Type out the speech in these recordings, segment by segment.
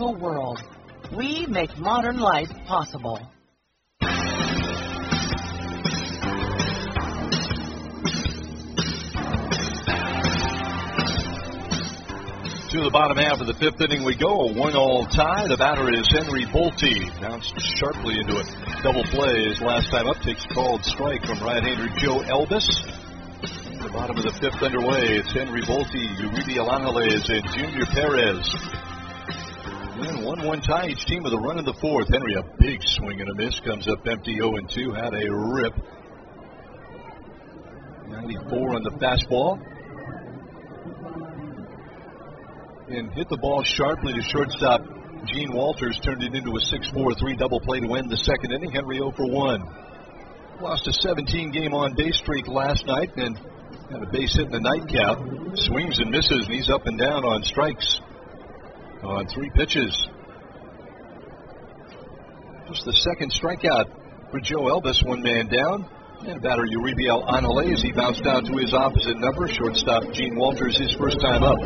digital world. We make modern life possible. To the bottom half of the fifth inning we go, a 1-all tie. The batter is Henry Bolte. Bounced sharply into a double play. His last time up takes a called strike from right-hander Joe Elvis. The bottom of the fifth underway. It's Henry Bolte, Uribe Angeles, and Junior Perez. And 1-1 tie, each team with a run in the fourth. Henry, a big swing and a miss, comes up empty 0-2. Had a rip. 94 on the fastball. And hit the ball sharply to shortstop Gene Walters. Turned it into a 6-4-3 double play to end the second inning. Henry 0 for 1. Lost a 17-game on-base streak last night and had a base hit in the nightcap. Swings and misses, and he's up and down on strikes on 3 pitches. Just the second strikeout for Joe Elvis, 1 man down. And batter Uribe Angeles, he bounced down to his opposite number. Shortstop Gene Walters, his first time up.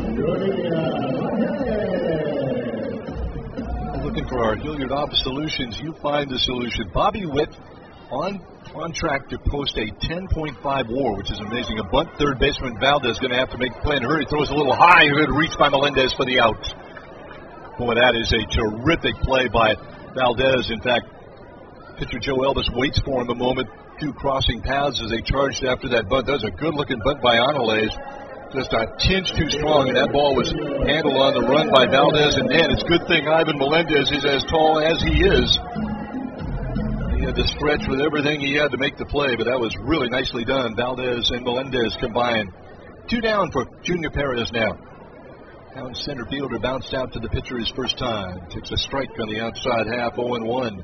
Looking for our Hilliard Office Solutions, you find the solution. Bobby Witt on track to post a 10.5 WAR, which is amazing. A bunt third baseman Valdez is going to have to make the play in a hurry. Throws a little high, good reach by Melendez for the out. Boy, that is a terrific play by Valdez. In fact, pitcher Joe Elvis waits for him a moment. 2 crossing paths as they charged after that bunt. That was a good-looking bunt by Angeles. Just a tinge too strong, and that ball was handled on the run by Valdez. And, man, it's a good thing Ivan Melendez is as tall as he is. He had to stretch with everything he had to make the play, but that was really nicely done. Valdez and Melendez combined. 2 down for Junior Perez now. Down center fielder bounced out to the pitcher his first time. Takes a strike on the outside half, 0-1.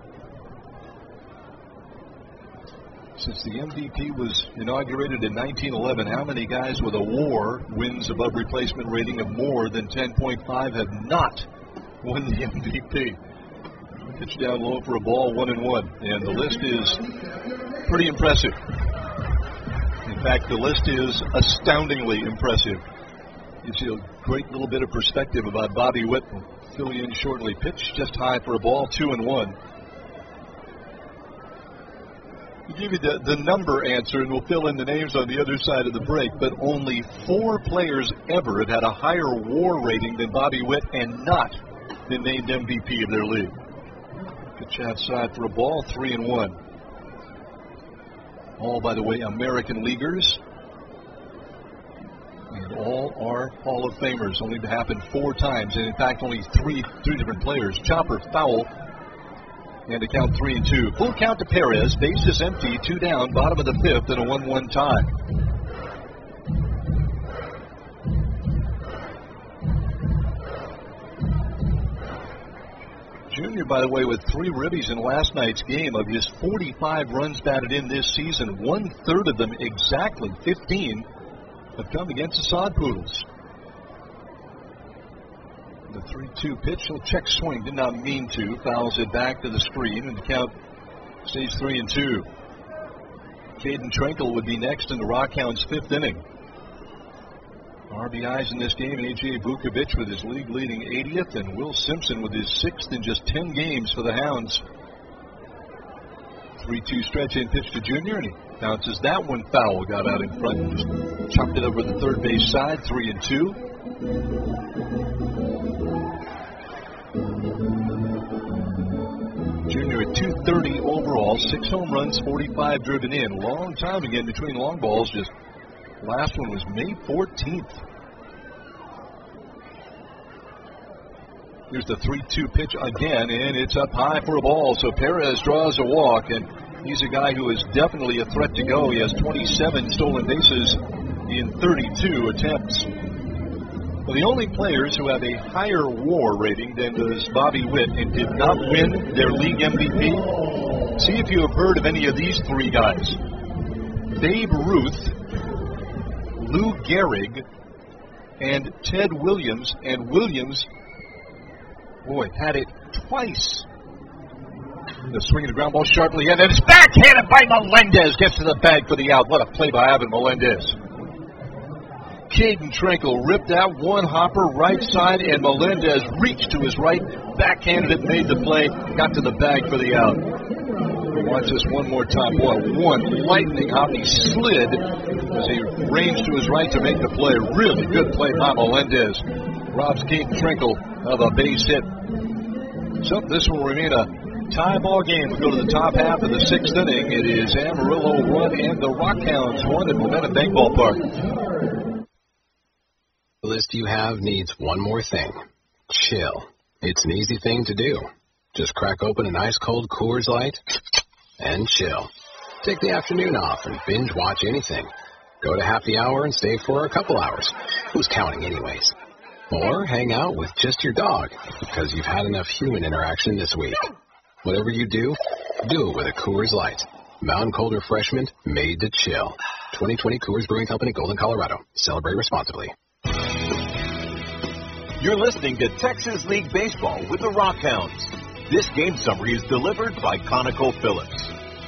Since the MVP was inaugurated in 1911, how many guys with a WAR, wins above replacement rating of more than 10.5, have not won the MVP? Pitch down low for a ball, 1-1. And the list is pretty impressive. In fact, the list is astoundingly impressive. Gives you a great little bit of perspective about Bobby Witt. We'll fill you in shortly. Pitch just high for a ball, 2-1. We'll give you the number answer, and we'll fill in the names on the other side of the break, but only 4 players ever have had a higher WAR rating than Bobby Witt and not been named MVP of their league. Pitch outside for a ball, 3-1. All, by the way, American leaguers, and all are Hall of Famers. Only to happen 4 times, and in fact only three different players. Chopper, foul, and to count 3-2. Full count to Perez. Base is empty. 2 down. Bottom of the fifth and a 1-1 tie. Junior, by the way, with 3 ribbies in last night's game. Of his 45 runs batted in this season, 1/3 of them, exactly 15, have come against the Sod Poodles. The 3-2 pitch, he'll check swing, did not mean to. Fouls it back to the screen, and the count stays 3-2. Caden Trenkle would be next in the Rockhounds' 5th inning. RBIs in this game, A.J. Vukovic with his league-leading 80th, and Will Simpson with his 6th in just 10 games for the Hounds. 3-2 stretch-in pitch to Junior, and he bounces that one foul. Got out in front and just chopped it over the third base side, 3-2. Junior at 230 overall, 6 home runs, 45 driven in. Long time again between long balls. Just last one was May 14th. Here's the 3-2 pitch again, and it's up high for a ball. So Perez draws a walk, and he's a guy who is definitely a threat to go. He has 27 stolen bases in 32 attempts. Well, the only players who have a higher WAR rating than does Bobby Witt and did not win their league MVP, see if you have heard of any of these 3 guys. Babe Ruth, Lou Gehrig, and Ted Williams. And Williams, boy, had it twice. The swing of the ground ball sharply, and it's backhanded by Melendez. Gets to the bag for the out. What a play by Ivan Melendez. Caden Trinkle ripped out one hopper right side, and Melendez reached to his right, backhanded it, made the play, got to the bag for the out. Watch this one more time. Boy, one lightning hop. He slid as he ranged to his right to make the play. Really good play by Melendez. Robs Caden Trinkle of a base hit. So this will remain a tie ball game. We go to the top half of the sixth inning. It is Amarillo 1 and the Rockhounds 1 at Momentum Bank Ballpark. The list you have needs one more thing. Chill. It's an easy thing to do. Just crack open an ice cold Coors Light and chill. Take the afternoon off and binge watch anything. Go to happy hour and stay for a couple hours. Who's counting anyways? Or hang out with just your dog because you've had enough human interaction this week. Whatever you do it with a Coors Light. Mountain Cold Refreshment made to chill. 2020 Coors Brewing Company, Golden, Colorado. Celebrate responsibly. You're listening to Texas League Baseball with the Rockhounds. This game summary is delivered by ConocoPhillips.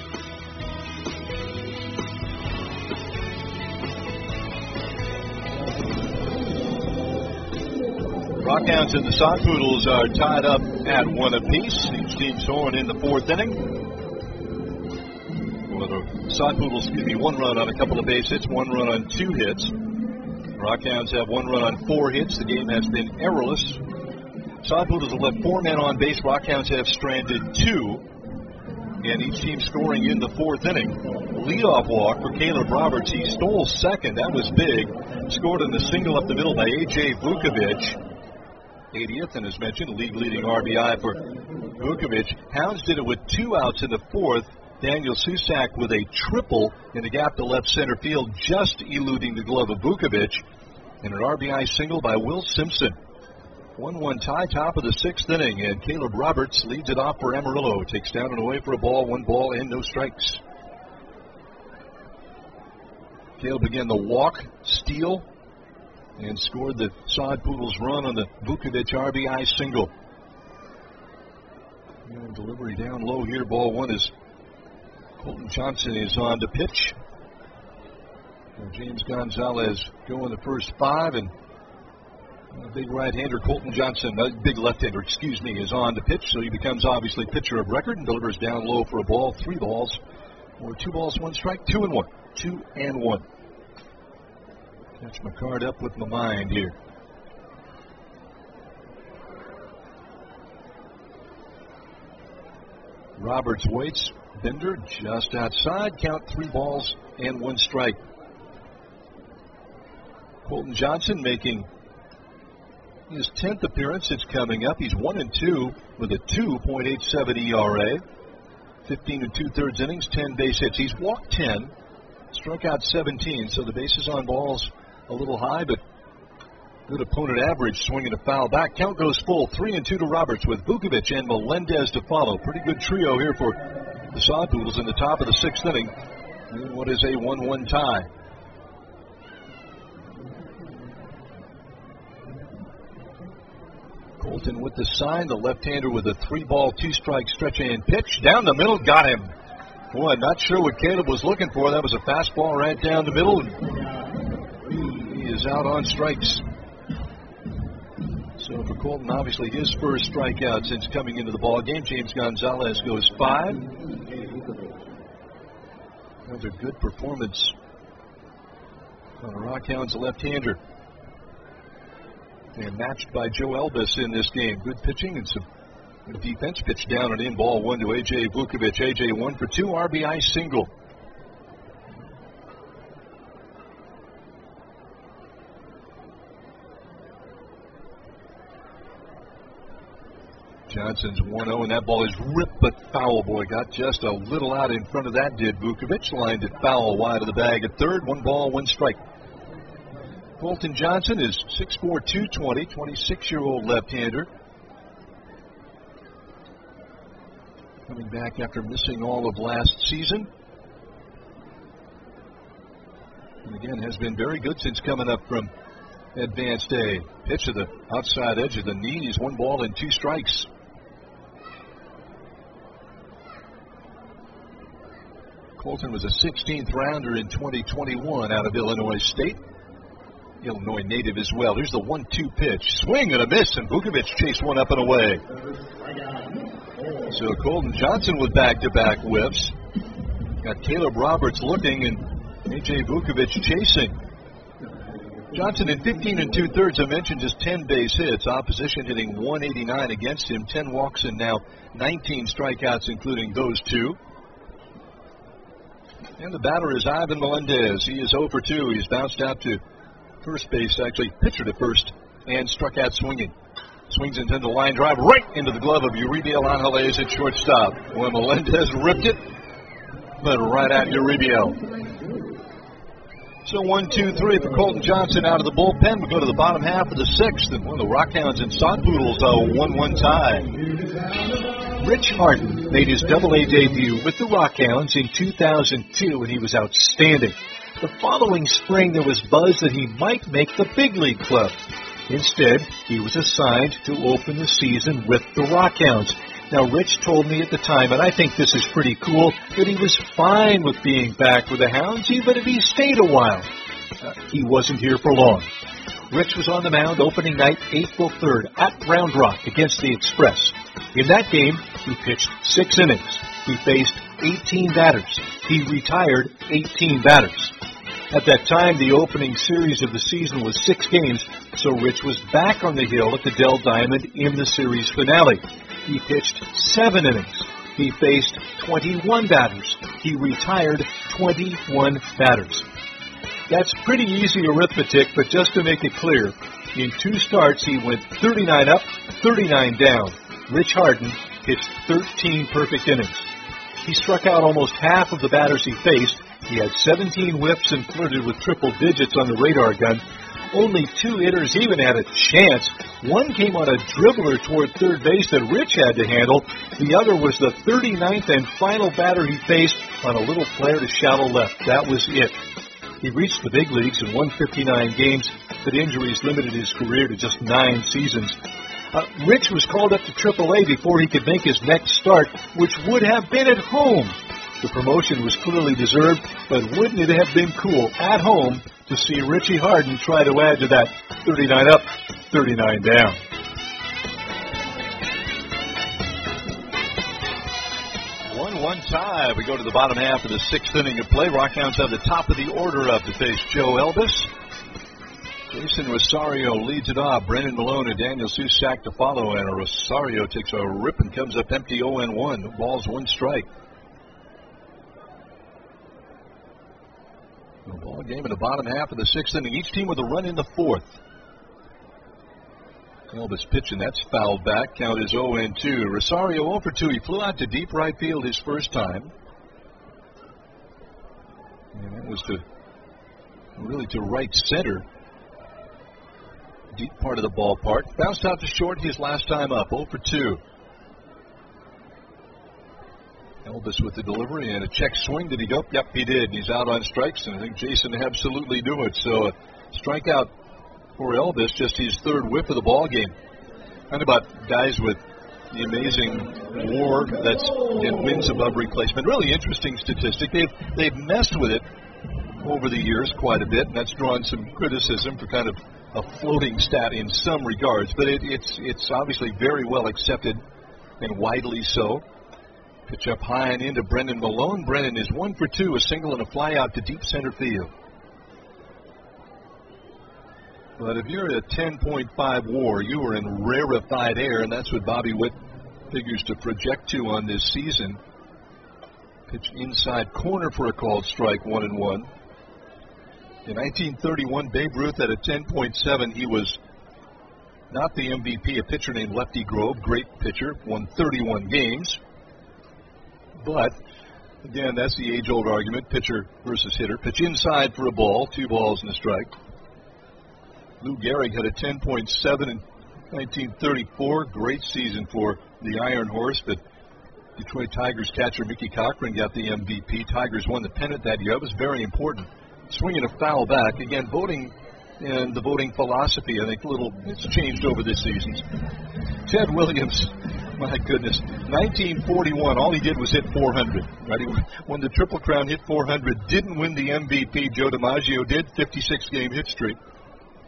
Rockhounds and the Sod Poodles are tied up at 1 apiece. Each team scoring in the fourth inning. Well, the Sod Poodles give me 1 run on a couple of base hits, 1 run on 2 hits. Rockhounds have 1 run on 4 hits. The game has been errorless. Sod Poodles have left 4 men on base. Rockhounds have stranded 2. And each team scoring in the fourth inning. Leadoff walk for Caleb Roberts. He stole second. That was big. Scored in the single up the middle by A.J. Vukovic. 80th, and as mentioned, league-leading RBI for Vukovic. Hounds did it with 2 outs in the fourth. Daniel Susak with a triple in the gap to left center field, just eluding the glove of Vukovic. And an RBI single by Will Simpson. 1-1 tie, top of the sixth inning, and Caleb Roberts leads it off for Amarillo. Takes down and away for a ball, 1 ball, and no strikes. Caleb began the walk, steal, and scored the Sod Poodles run on the Vukovic RBI single. And delivery down low here, ball 1 is Colton Johnson is on to pitch. And James Gonzalez going the first 5, and a big right-hander, Colton Johnson, big left-hander, is on to pitch, so he becomes obviously pitcher of record and delivers down low for a ball, 3 balls, or 2 balls, 1 strike, 2-1. 2-1. Catch my card up with my mind here. Roberts waits. Bender just outside. Count 3 balls and 1 strike. Colton Johnson making his 10th appearance. It's coming up. He's 1-2 with a 2.87 ERA. 15 2/3 innings, 10 base hits. He's walked 10, struck out 17, so the bases on balls a little high, but good opponent average, swinging a foul back. Count goes full, 3-2 to Roberts with Vukovic and Melendez to follow. Pretty good trio here for the Sod Poodles in the top of the sixth inning. And what is a 1-1 tie? Colton with the sign, the left-hander with a 3-ball, 2-strike stretch and pitch. Down the middle, got him. Boy, I'm not sure what Caleb was looking for. That was a fastball right down the middle. He is out on strikes. So for Colton, obviously his first strikeout since coming into the ball game. James Gonzalez goes 5. Another good performance on the Rockhounds, left-hander. And matched by Joe Elvis in this game. Good pitching and some good defense. Pitch down and in, ball 1 to A.J. Vukovic. A.J. 1 for 2, RBI single. Johnson's 1-0, and that ball is ripped but foul. Boy, got just a little out in front of that, did Vukovic. Lined it foul wide of the bag at third. 1 ball, 1 strike. Colton Johnson is 6'4", 220, 26-year-old left-hander. Coming back after missing all of last season. And again, has been very good since coming up from Advanced A. Pitch to the outside edge of the knees. 1 ball and 2 strikes. Colton was a 16th rounder in 2021 out of Illinois State. Illinois native as well. Here's the 1-2 pitch. Swing and a miss, and Vukovic chased one up and away. So Colton Johnson with back-to-back whiffs. Got Caleb Roberts looking and A.J. Vukovic chasing. Johnson in 15 2/3, I mentioned, just 10 base hits. Opposition hitting 189 against him. 10 walks and now 19 strikeouts, including those 2. And the batter is Ivan Melendez. He is 0 for 2. He's bounced out to first base, actually pitcher to first, and struck out swinging. Swings into the line drive right into the glove of Uribiel Angeles at shortstop. Well, Melendez ripped it, but right at Uribiel. So 1-2-3 for Colton Johnson out of the bullpen. We go to the bottom half of the 6th, and one of the Rockhounds and Sod Poodles a 1-1 tie. Rich Harden made his Double-A debut with the Rockhounds in 2002, and he was outstanding. The following spring, there was buzz that he might make the big league club. Instead, he was assigned to open the season with the Rockhounds. Now, Rich told me at the time, and I think this is pretty cool, that he was fine with being back with the Hounds, even if he stayed a while. He wasn't here for long. Rich was on the mound opening night, April 3rd, at Round Rock against the Express. In that game, he pitched 6 innings. He faced 18 batters. He retired 18 batters. At that time, the opening series of the season was 6 games, so Rich was back on the hill at the Dell Diamond in the series finale. He pitched 7 innings. He faced 21 batters. He retired 21 batters. That's pretty easy arithmetic, but just to make it clear, in 2 starts he went 39 up, 39 down. Rich Harden pitched 13 perfect innings. He struck out almost half of the batters he faced. He had 17 whiffs and flirted with triple digits on the radar gun. Only 2 hitters even had a chance. One came on a dribbler toward third base that Rich had to handle. The other was the 39th and final batter he faced on a little flare to shallow left. That was it. He reached the big leagues and won 59 games, but injuries limited his career to just 9 seasons. Rich was called up to AAA before he could make his next start, which would have been at home. The promotion was clearly deserved, but wouldn't it have been cool at home to see Richie Harden try to add to that 39 up, 39 down? One tie. We go to the bottom half of the 6th inning of play. Rockhounds have the top of the order up to face Joe Elvis. Jason Rosario leads it off. Brennan Malone and Daniel Susak to follow, and Rosario takes a rip and comes up empty 0-1. Ball's 1 strike. The ball game in the bottom half of the 6th inning. Each team with a run in the 4th. Elvis pitching, that's fouled back. Count is 0-2. Rosario 0 for 2. He flew out to deep right field his first time. And that was to right center. Deep part of the ballpark. Bounced out to short his last time up. 0 for 2. Elvis with the delivery and a check swing. Did he go? Yep, he did. He's out on strikes, and I think Jason absolutely knew it. So a strikeout for Elvis, just his 3rd whiff of the ball game. And about guys with the amazing WAR that's wins above replacement. Really interesting statistic. They've messed with it over the years quite a bit, and that's drawn some criticism for kind of a floating stat in some regards. But it's obviously very well accepted and widely so. Pitch up high and into Brendan Malone. Brendan is 1 for 2, a single and a fly out to deep center field. But if you're at a 10.5 WAR, you are in rarefied air, and that's what Bobby Witt figures to project to on this season. Pitch inside corner for a called strike, 1-1. In 1931, Babe Ruth at a 10.7. He was not the MVP. A pitcher named Lefty Grove, great pitcher, won 31 games. But, again, that's the age-old argument, pitcher versus hitter. Pitch inside for a ball, 2 balls and a strike. Lou Gehrig had a 10.7 in 1934. Great season for the Iron Horse, but Detroit Tigers catcher Mickey Cochran got the MVP. Tigers won the pennant that year. That was very important. Swinging a foul back. Again, voting and the voting philosophy, I think, it's changed over the seasons. Ted Williams, my goodness, 1941, all he did was hit 400. Right? He won the Triple Crown, hit 400, didn't win the MVP. Joe DiMaggio did, 56-game hit streak.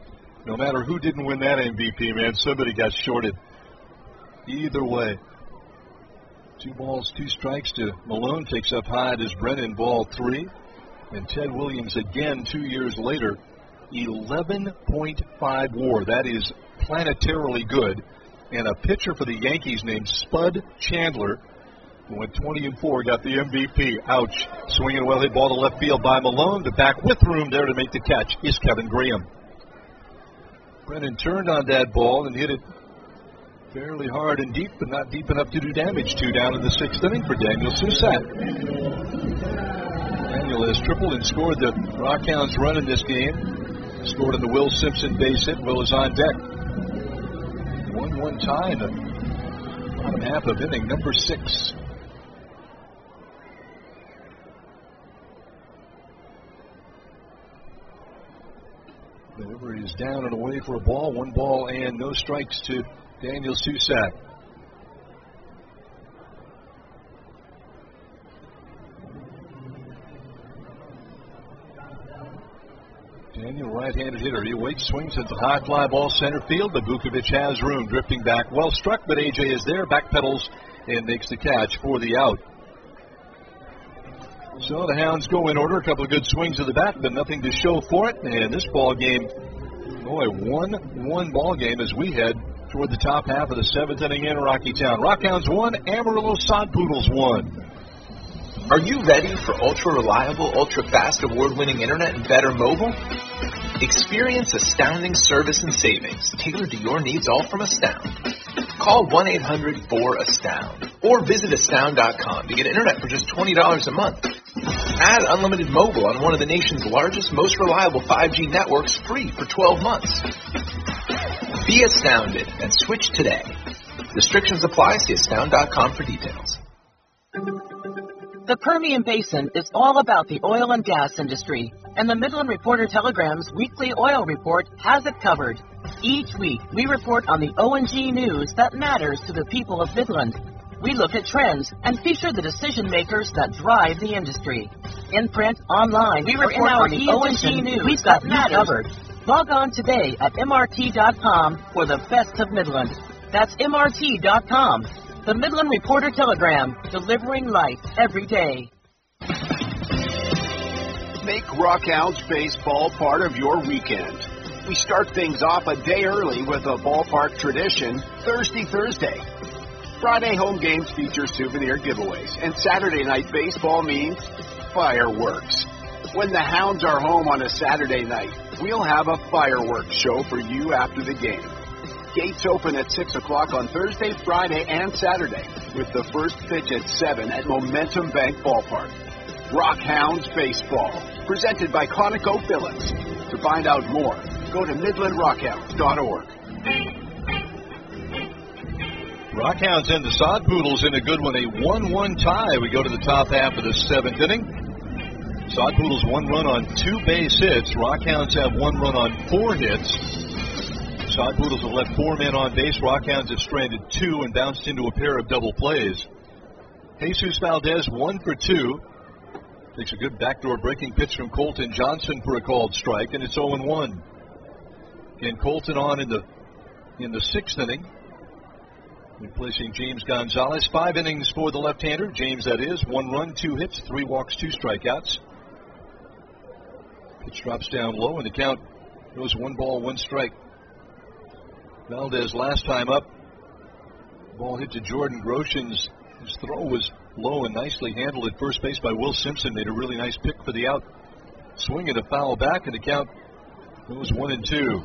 No matter who didn't win that MVP, man, somebody got shorted. Either way. 2 balls, 2 strikes to Malone. Takes up high as Brennan, ball 3. And Ted Williams again 2 years later. 11.5 WAR. That is planetarily good. And a pitcher for the Yankees named Spud Chandler, who went 20-4, got the MVP. Ouch. Swinging a well-hit ball to left field by Malone. The back with room there to make the catch is Kevin Graham. Brennan turned on that ball and hit it fairly hard and deep, but not deep enough to do damage to down in the 6th inning for Daniel Susac. Daniel has tripled and scored the Rockhounds run in this game. Scored on the Will Simpson base hit. Will is on deck. 1-1 tie in the bottom half of inning number 6. Delivery is down and away for a ball. 1 ball and no strikes to Daniel Susac. Daniel, right-handed hitter. He waits, swings at the high fly ball center field, but Vukovic has room. Drifting back, well struck, but AJ is there, backpedals, and makes the catch for the out. So the Hounds go in order. A couple of good swings of the bat, but nothing to show for it. And this ball game, boy, 1-1 ball game as we head toward the top half of the 7th inning in Rockytown. Rockhounds 1, Amarillo Sod Poodles 1. Are you ready for ultra-reliable, ultra-fast, award-winning internet and better mobile? Experience astounding service and savings tailored to your needs, all from Astound. Call 1-800-4ASTOUND or visit astound.com to get internet for just $20 a month. Add unlimited mobile on one of the nation's largest, most reliable 5G networks free for 12 months. Be astounded and switch today. Restrictions apply. See astound.com for details. The Permian Basin is all about the oil and gas industry, and the Midland Reporter-Telegram's weekly oil report has it covered. Each week, we report on the O&G news that matters to the people of Midland. We look at trends and feature the decision makers that drive the industry. In print, online, we report on the O&G news. We've got you covered. Log on today at MRT.com for the best of Midland. That's MRT.com. The Midland Reporter-Telegram, delivering life every day. Make Rockhounds baseball part of your weekend. We start things off a day early with a ballpark tradition, Thirsty Thursday. Friday home games feature souvenir giveaways, and Saturday night baseball means fireworks. When the Hounds are home on a Saturday night, we'll have a fireworks show for you after the game. Gates open at 6 o'clock on Thursday, Friday, and Saturday, with the first pitch at 7 at Momentum Bank Ballpark. Rockhounds Baseball, presented by ConocoPhillips. To find out more, go to MidlandRockhounds.org. Rockhounds and the Sod Poodles in a good one, a 1-1 tie. We go to the top half of the 7th inning. Sod Poodles 1 run on 2 base hits. Rockhounds have 1 run on 4 hits. Sod Poodles have left 4 men on base. Rockhounds have stranded 2 and bounced into a pair of double plays. Jesus Valdez 1 for 2. Takes a good backdoor breaking pitch from Colton Johnson for a called strike, and it's 0-1. And Colton on in the 6th inning, replacing James Gonzalez. 5 innings for the left-hander. James, that is. 1 run, 2 hits, 3 walks, 2 strikeouts. Pitch drops down low, and the count goes 1 ball, 1 strike. Valdez last time up. Ball hit to Jordan Groshans. His throw was low and nicely handled at first base by Will Simpson. Made a really nice pick for the out. Swing and a foul back, and the count goes 1-2.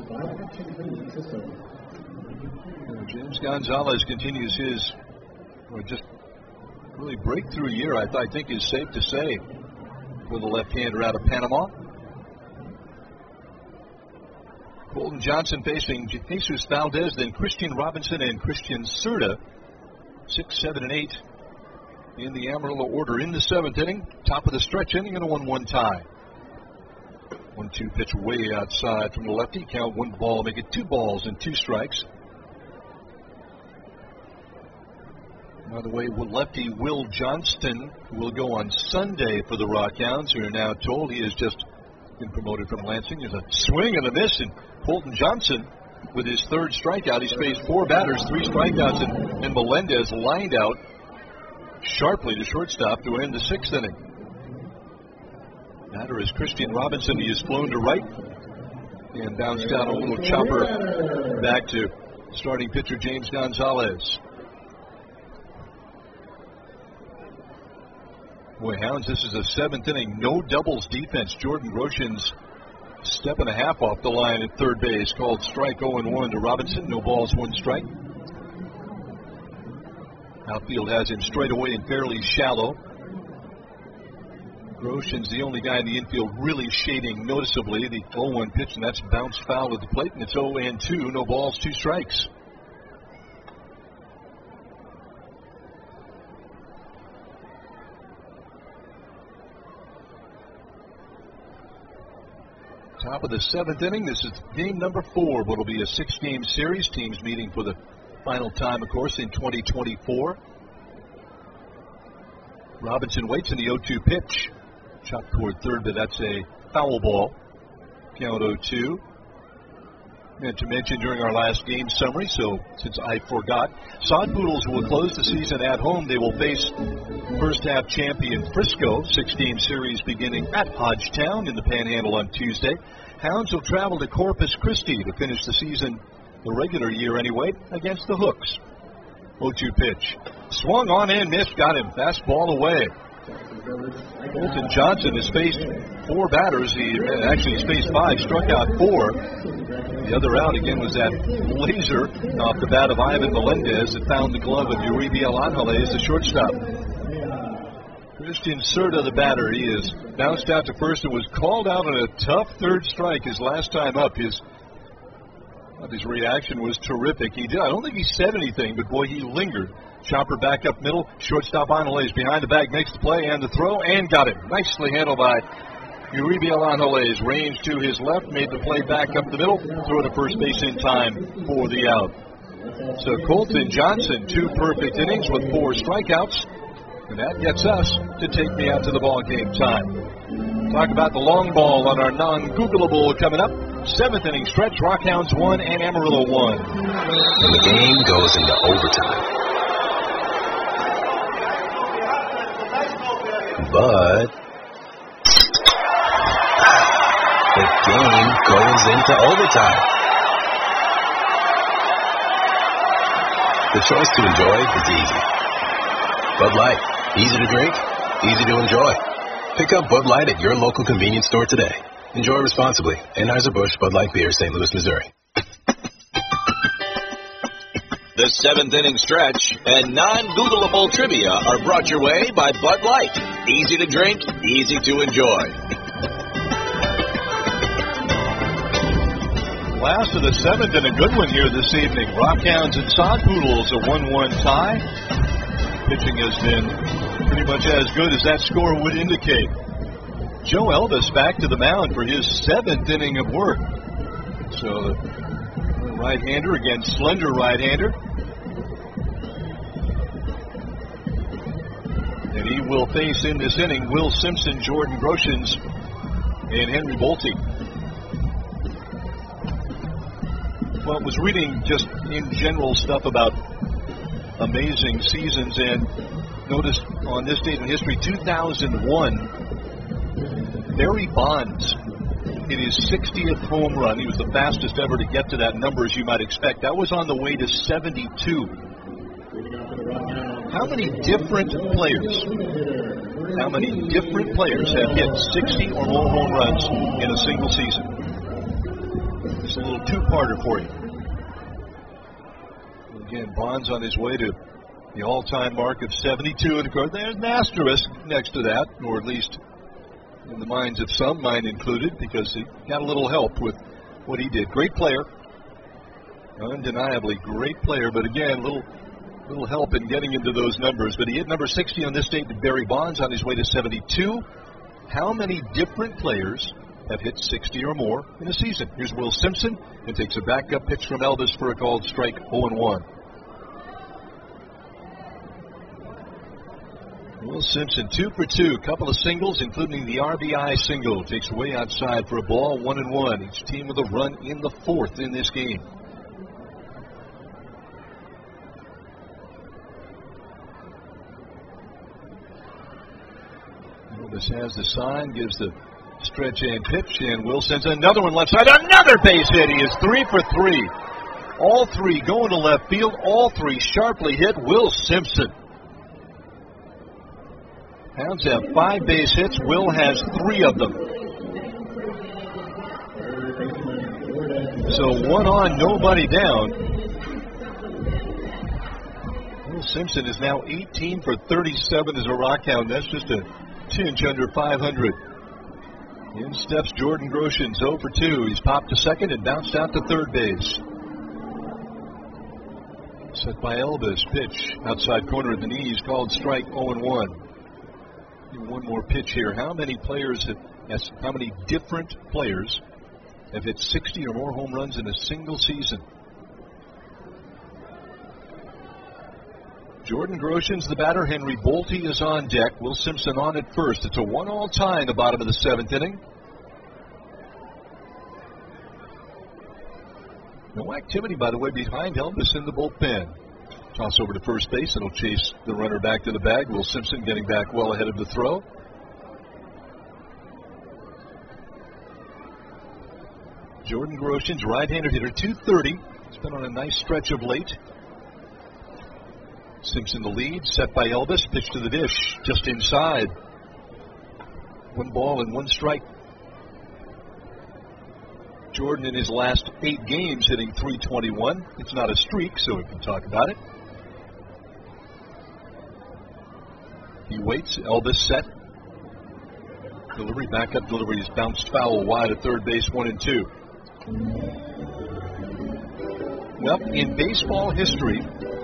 James Gonzalez continues his just really breakthrough year, I think is safe to say, for the left-hander out of Panama. Colton Johnson facing Jesus Valdez, then Christian Robinson and Christian Serta. 6, 7, and 8 in the Amarillo order in the 7th inning. Top of the stretch inning and a 1-1 tie. 1-2 pitch way outside from the lefty. Count 1 ball, make it 2 balls and 2 strikes. By the way, lefty Will Johnston will go on Sunday for the Rockhounds, who are now told he is just been promoted from Lansing. There's a swing and a miss, and Colton Johnson with his third strikeout. He's faced 4 batters, 3 strikeouts, and Melendez lined out sharply to shortstop to end the 6th inning. Batter is Christian Robinson. He has flown to right and bounced down a little chopper back to starting pitcher James Gonzalez. Boy, Hounds, this is the 7th inning. No doubles defense. Jordan Groshans step and a half off the line at third base. Called strike 0-1 to Robinson. No balls, 1 strike. Outfield has him straight away and fairly shallow. Groshans the only guy in the infield really shading noticeably. The 0-1 pitch, and that's bounced foul at the plate, and it's 0-2. No balls, 2 strikes. Top of the 7th inning. This is game number 4, but it'll be a 6-game series. Teams meeting for the final time, of course, in 2024. Robinson waits in the 0-2 pitch. Chopped toward third, but that's a foul ball. Count 0-2. Meant to mention during our last game summary, so since I forgot, Sod Poodles will close the season at home. They will face first half champion Frisco, 6-game series beginning at Hodgetown in the Panhandle on Tuesday. Hounds will travel to Corpus Christi to finish the season, the regular year anyway, against the Hooks. 0-2 pitch. Swung on and missed, got him. Fastball away. Colton Johnson has faced 4 batters. He's faced 5, struck out 4. The other out again was that laser off the bat of Ivan Melendez that found the glove of Uribiel Angeles, the shortstop. Christian Serta, the batter, he is bounced out to first and was called out on a tough third strike his last time up. His reaction was terrific. I don't think he said anything, but boy, he lingered. Chopper back up middle. Shortstop Angeles behind the bag makes the play and the throw and got it. Nicely handled by Uribiel Angeles. Range to his left, made the play back up the middle. Throw to first base in time for the out. So Colton Johnson, 2 perfect innings with 4 strikeouts. And that gets us to take me out to the ball game time. Talk about the long ball on our non-Googleable coming up. 7th inning stretch. Rockhounds 1 and Amarillo 1. And the game goes into overtime. But the game goes into overtime. The choice to enjoy is easy. Bud Light, easy to drink, easy to enjoy. Pick up Bud Light at your local convenience store today. Enjoy responsibly. Anheuser-Busch Bud Light Beer, St. Louis, Missouri. The 7th inning stretch and non-Googleable trivia are brought your way by Bud Light. Easy to drink, easy to enjoy. Last of the 7th and a good one here this evening. Rockhounds and Sod Poodles, a 1-1 tie. Pitching has been pretty much as good as that score would indicate. Joe Elvis back to the mound for his 7th inning of work. So right-hander against slender right-hander. And he will face in this inning Will Simpson, Jordan Groshans, and Henry Bolte. Well, I was reading just in general stuff about amazing seasons and noticed on this date in history, 2001, Barry Bonds in his 60th home run. He was the fastest ever to get to that number, as you might expect. That was on the way to 72. How many different players have hit 60 or more home runs in a single season? It's a little two-parter for you. Again, Bonds on his way to the all-time mark of 72. And, of course, there's an asterisk next to that, or at least in the minds of some, mine included, because he got a little help with what he did. Great player. Undeniably great player, but again, little help in getting into those numbers. But he hit number 60 on this date to Barry Bonds on his way to 72. How many different players have hit 60 or more in a season? Here's Will Simpson, and takes a backup pitch from Elvis for a called strike, 0-1. Will Simpson 2 for 2, couple of singles, including the RBI single. Takes away outside for a ball, 1-1. Each team with a run in the fourth in this game. Elvis has the sign, gives the stretch and pitch, and Will sends another one left side. Another base hit. He is 3 for 3. All three going to left field. All three sharply hit. Will Simpson. Hounds have 5 base hits. Will has 3 of them. So 1 on, nobody down. Will Simpson is now 18 for 37 as a Rockhound. That's just a tinge under 500. In steps Jordan Groshans, 0 for 2. He's popped to second and bounced out to third base. Set by Elvis. Pitch outside corner of the knees, called strike, 0-1. One more pitch here. How many different players have hit 60 or more home runs in a single season? Jordan Groshans, the batter. Henry Bolte is on deck. Will Simpson on at first. It's a 1-all tie in the bottom of the 7th inning. No activity, by the way, behind Elvis in the bullpen. Toss over to first base. It'll chase the runner back to the bag. Will Simpson getting back well ahead of the throw. Jordan Groshans, right-hander hitter, 230. He's been on a nice stretch of late. Simpson the lead, set by Elvis. Pitch to the dish, just inside. 1 ball and 1 strike. Jordan in his last 8 games hitting .321. It's not a streak, so we can talk about it. He waits. Elvis set. Delivery, backup delivery is bounced foul wide at third base, 1-2. Well, in baseball history,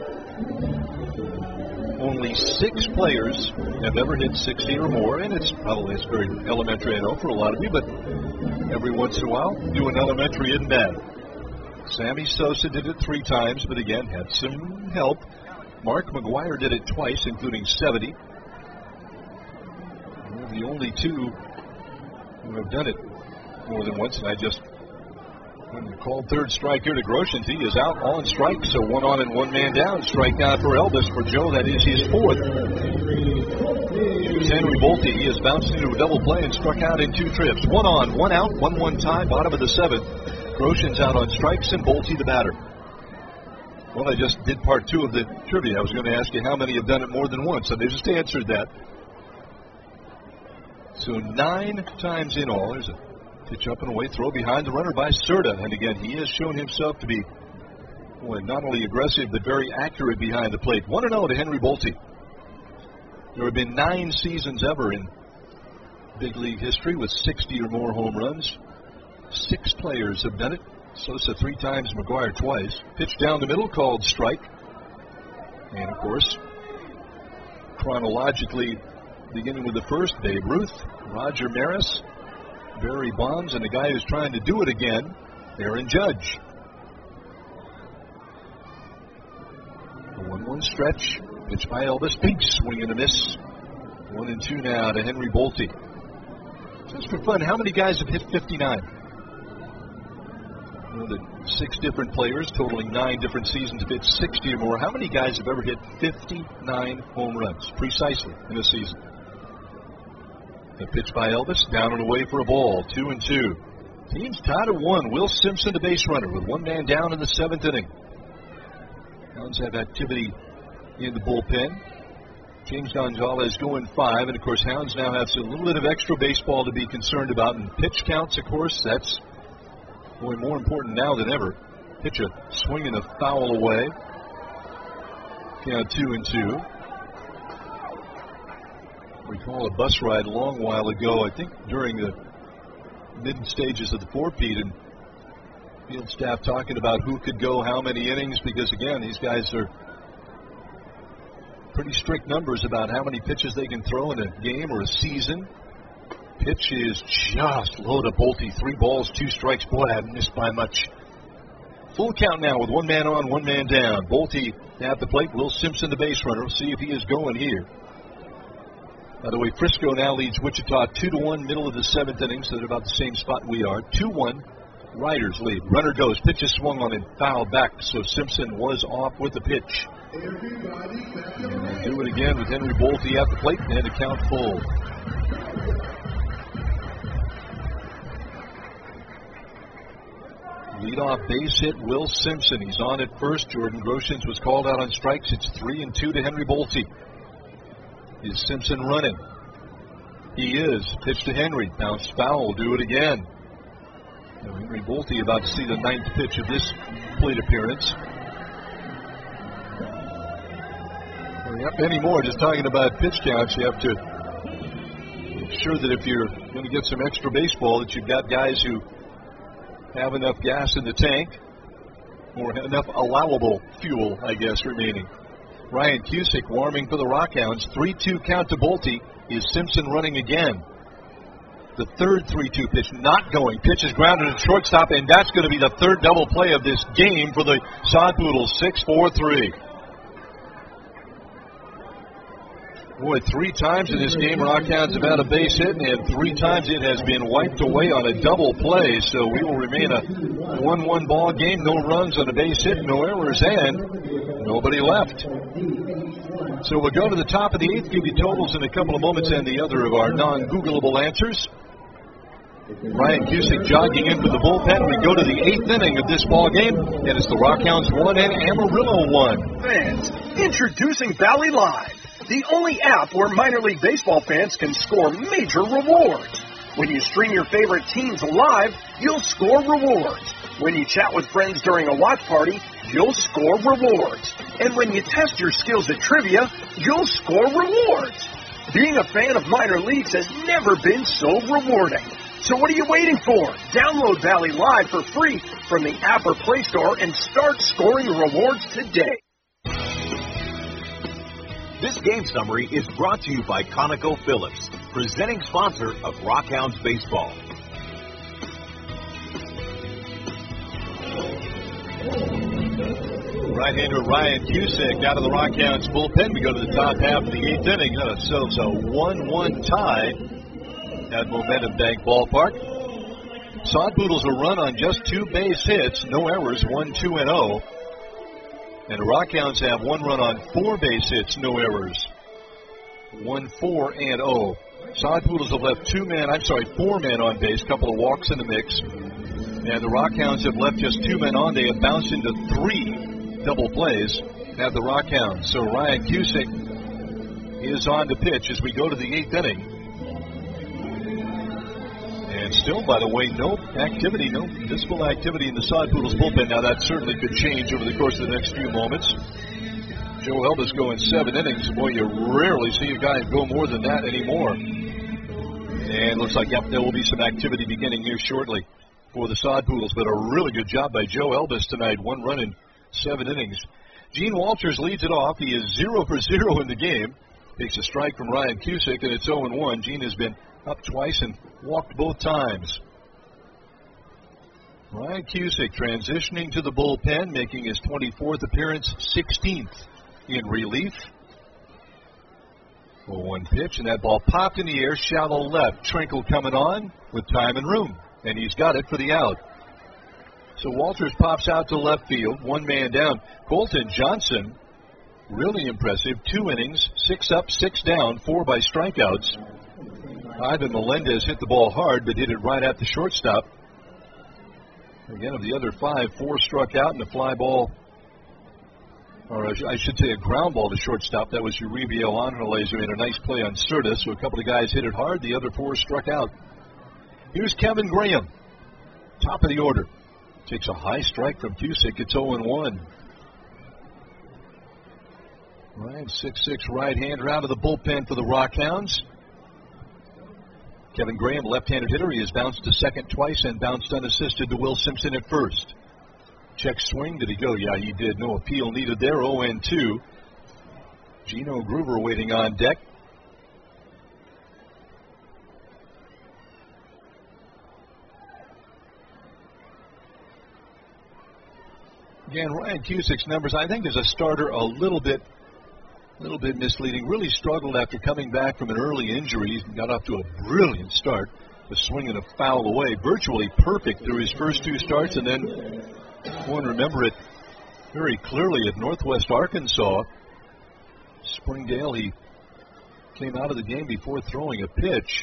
only 6 players have ever hit 60 or more, and it's very elementary, I know, for a lot of you, but every once in a while, doing elementary isn't bad. Sammy Sosa did it 3 times, but again, had some help. Mark McGwire did it twice, including 70. We're the only 2 who have done it more than once, and I just called third strike here to Groshans. He is out on strike, so 1 on and 1 man down. Strikeout for Elvis. For Joe, that is his 4th. Here's Henry Bolte. He has bounced into a double play and struck out in 2 trips. 1 on, 1 out, 1-1 tie, bottom of the 7th. Groshans out on strikes and Bolte the batter. Well, I just did part 2 of the trivia. I was going to ask you how many have done it more than once, so they just answered that. So 9 times in all. There's a pitch up and away, throw behind the runner by Serta. And again, he has shown himself to be not only aggressive, but very accurate behind the plate. 1-0 to Henry Bolte. There have been 9 seasons ever in big league history with 60 or more home runs. 6 players have done it. Sosa 3 times, McGwire twice. Pitch down the middle, called strike. And, of course, chronologically, beginning with the first, Babe Ruth, Roger Maris, Barry Bonds, and the guy who's trying to do it again, Aaron Judge. A 1-1 stretch. Pitch by Elvis. Big swing and a miss. 1-2 now to Henry Bolte. Just for fun, how many guys have hit 59? You know, the 6 different players, totaling 9 different seasons, have hit 60 or more. How many guys have ever hit 59 home runs, precisely, in a season? A pitch by Elvis, down and away for a ball, 2-2. Team's tied at 1. Will Simpson, the base runner, with 1 man down in the 7th inning. Hounds have activity in the bullpen. James Gonzalez going 5, and of course Hounds now have a little bit of extra baseball to be concerned about. And pitch counts, of course, that's more important now than ever. Pitch a swing and a foul away. Count 2-2. Recall a bus ride a long while ago, I think during the mid stages of the 4-peat, and field staff talking about who could go how many innings, because again, these guys are pretty strict numbers about how many pitches they can throw in a game or a season. Pitch is just low to Bolte. 3 balls, 2 strikes. Boy, I haven't missed by much. Full count now with 1 man on, 1 man down. Bolte at the plate. Will Simpson, the base runner. We'll see if he is going here. By the way, Frisco now leads Wichita 2-1, middle of the 7th inning, so they're about the same spot we are. 2-1, Riders lead. Runner goes, pitch is swung on and foul back, so Simpson was off with the pitch. And do it again with Henry Bolte at the plate and a count full. Leadoff base hit, Will Simpson. He's on at first. Jordan Groshans was called out on strikes. It's 3-2 to Henry Bolte. Is Simpson running? He is. Pitch to Henry. Bounce foul. Do it again. Now Henry Bolte about to see the 9th pitch of this plate appearance. Anymore, just talking about pitch counts, you have to make sure that if you're going to get some extra baseball, that you've got guys who have enough gas in the tank, or enough allowable fuel, I guess, remaining. Ryan Cusick warming for the Rockhounds. 3-2 count to Bolte. Is Simpson running again? The third 3-2 pitch not going. Pitch is grounded at shortstop, and that's going to be the third double play of this game for the Sod Poodles. 6-4-3. Boy, 3 times in this game, Rockhounds have had a base hit, and 3 times it has been wiped away on a double play. So we will remain a 1-1 ball game. No runs on a base hit, no errors, and nobody left. So we'll go to the top of the 8th, give you totals in a couple of moments, and the other of our non-Googleable answers. Ryan Cusick jogging into the bullpen. We go to the 8th inning of this ball game, and it's the Rockhounds 1 and Amarillo 1. Fans, introducing Valley Live, the only app where minor league baseball fans can score major rewards. When you stream your favorite teams live, you'll score rewards. When you chat with friends during a watch party, you'll score rewards. And when you test your skills at trivia, you'll score rewards. Being a fan of minor leagues has never been so rewarding. So what are you waiting for? Download Valley Live for free from the app or Play Store and start scoring rewards today. This game summary is brought to you by ConocoPhillips, presenting sponsor of Rockhounds Baseball. Right-hander Ryan Cusick out of the Rockhounds bullpen. We go to the top half of the 8th inning. Got ourselves a 1-1 tie at Momentum Bank Ballpark. Sod Poodles a run on just 2 base hits, no errors, 1-2-0. And the Rockhounds have 1 run on 4 base hits, no errors, 1-4-0. Sod Poodles have left 4 men on base, couple of walks in the mix. And the Rockhounds have left just 2 men on. They have bounced into 3 double plays at the Rockhounds. So Ryan Cusick is on the pitch as we go to the 8th inning. And still, by the way, no visible activity in the Sod Poodles bullpen. Now, that certainly could change over the course of the next few moments. Joe Elvis going 7 innings. Boy, you rarely see a guy go more than that anymore. And looks like, there will be some activity beginning here shortly for the Sod Poodles. But a really good job by Joe Elvis tonight. 1 run in 7 innings. Gene Walters leads it off. He is 0 for 0 in the game. Takes a strike from Ryan Cusick, and it's 0-1. Gene has been up twice and walked both times. Ryan Cusick transitioning to the bullpen, making his 24th appearance, 16th in relief. 0-1 pitch, and that ball popped in the air, shallow left. Trinkle coming on with time and room, and he's got it for the out. So Walters pops out to left field, 1 man down. Colton Johnson, really impressive, 2 innings, 6 up, 6 down, 4 by strikeouts. Ivan Melendez hit the ball hard, but hit it right at the shortstop. Again, of the other 5, 4 struck out, and a fly ball, or I should say a ground ball to shortstop. That was Uribe Angeles, who made a nice play on Serta. So a couple of guys hit it hard. The other 4 struck out. Here's Kevin Graham, top of the order. Takes a high strike from Cusick. It's 0-1. Ryan, 6'6" right-hander out of the bullpen for the Rockhounds. Kevin Graham, left-handed hitter. He has bounced to second twice and bounced unassisted to Will Simpson at first. Check swing. Did he go? Yeah, he did. No appeal needed there. 0-2. Gino Groover waiting on deck. Again, Ryan Cusick's numbers, I think as a starter, a little bit A little bit misleading. Really struggled after coming back from an early injury. He got off to a brilliant start. Was swinging a foul away. Virtually perfect through his first 2 starts. And then, one remember it very clearly at Northwest Arkansas. Springdale, he came out of the game before throwing a pitch.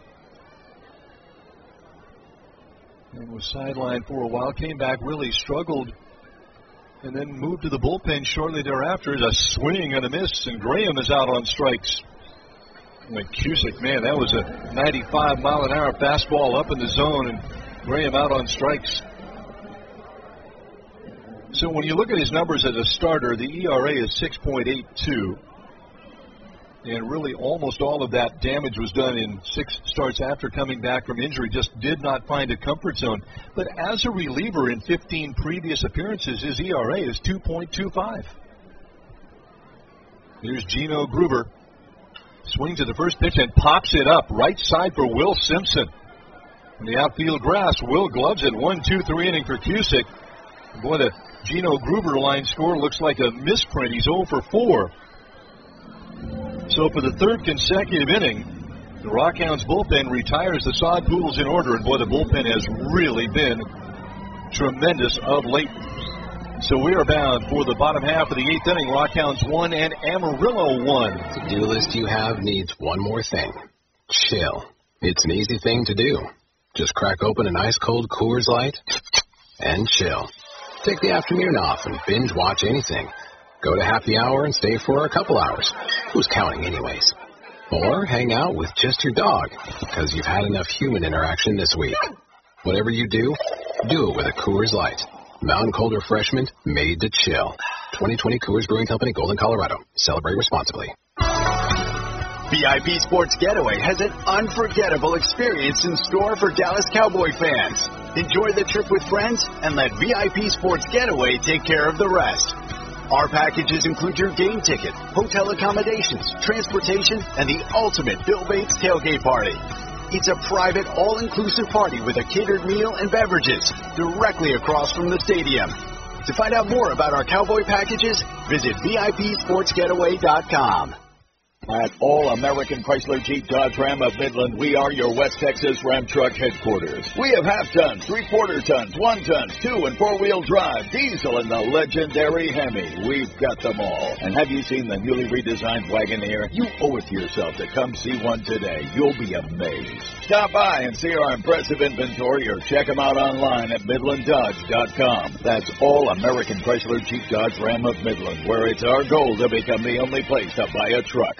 And was sidelined for a while. Came back, really struggled. And then moved to the bullpen shortly thereafter. A swing and a miss, and Graham is out on strikes. And Cusick, man, that was a 95-mile-an-hour fastball up in the zone, and Graham out on strikes. So when you look at his numbers as a starter, the ERA is 6.82. And really almost all of that damage was done in 6 starts after coming back from injury. Just did not find a comfort zone. But as a reliever in 15 previous appearances, his ERA is 2.25. Here's Gino Gruber. Swings at the first pitch and pops it up. Right side for Will Simpson. In the outfield grass, Will gloves it. 1-2-3 inning for Cusick. Boy, the Gino Gruber line score looks like a misprint. He's 0 for 4. So for the 3rd consecutive inning, the Rockhounds bullpen retires the Sod Poodles in order, and boy, the bullpen has really been tremendous of late. So we are bound for the bottom half of the 8th inning. Rockhounds 1 and Amarillo 1. The to-do list you have needs one more thing. Chill. It's an easy thing to do. Just crack open an ice cold Coors Light and chill. Take the afternoon off and binge watch anything. Go to happy hour and stay for a couple hours. Who's counting anyways? Or hang out with just your dog, because you've had enough human interaction this week. Whatever you do it with a Coors Light. Mountain cold refreshment made to chill. 2020 Coors Brewing Company, Golden, Colorado. Celebrate responsibly. VIP Sports Getaway has an unforgettable experience in store for Dallas Cowboy fans. Enjoy the trip with friends and let VIP Sports Getaway take care of the rest. Our packages include your game ticket, hotel accommodations, transportation, and the ultimate Bill Bates tailgate party. It's a private, all-inclusive party with a catered meal and beverages directly across from the stadium. To find out more about our Cowboy packages, visit VIPSportsGetaway.com. At All American Chrysler Jeep Dodge Ram of Midland, we are your West Texas Ram Truck headquarters. We have half-tons, three-quarter tons, 1-tons, 2- and 4-wheel drive, diesel, and the legendary Hemi. We've got them all. And have you seen the newly redesigned Wagoneer? You owe it to yourself to come see one today. You'll be amazed. Stop by and see our impressive inventory or check them out online at MidlandDodge.com. That's All American Chrysler Jeep Dodge Ram of Midland, where it's our goal to become the only place to buy a truck.